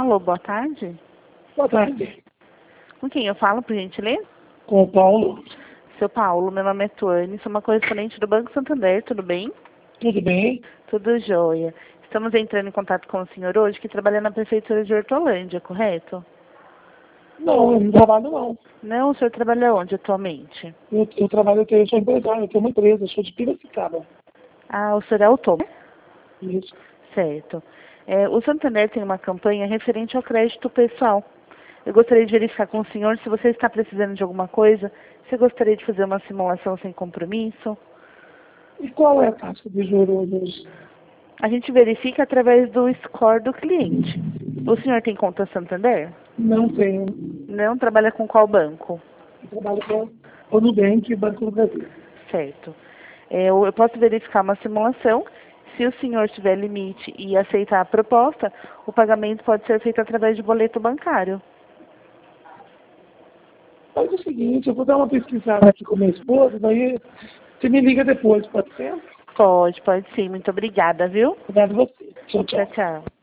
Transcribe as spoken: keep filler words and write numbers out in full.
Alô, boa tarde. Boa tarde. Com quem eu falo, por gentileza? Com o Paulo. Seu Paulo, meu nome é Tuane, sou uma correspondente do Banco Santander, tudo bem? Tudo bem? Tudo jóia. Estamos entrando em contato com o senhor hoje, que trabalha na Prefeitura de Hortolândia, correto? Não, eu não trabalho não. Não, o senhor trabalha onde atualmente? Eu, eu trabalho, eu, tenho, eu sou empresário, eu tenho uma empresa, eu sou de Piracicaba. Ah, o senhor é autônomo? Isso. Certo. É, o Santander tem uma campanha referente ao crédito pessoal. Eu gostaria de verificar com o senhor se você está precisando de alguma coisa, se gostaria de fazer uma simulação sem compromisso. E qual é a taxa de juros hoje? A gente verifica através do score do cliente. O senhor tem conta Santander? Não tenho. Não trabalha com qual banco? Eu trabalho com o Nubank e Banco do Brasil. Certo. É, eu eu posso verificar uma simulação. Se o senhor tiver limite e aceitar a proposta, o pagamento pode ser feito através de boleto bancário. Faz o seguinte, eu vou dar uma pesquisada aqui com minha esposa, daí você me liga depois, pode ser? Pode, pode sim. Muito obrigada, viu? Obrigado a você. Tchau, tchau. Tchau, tchau.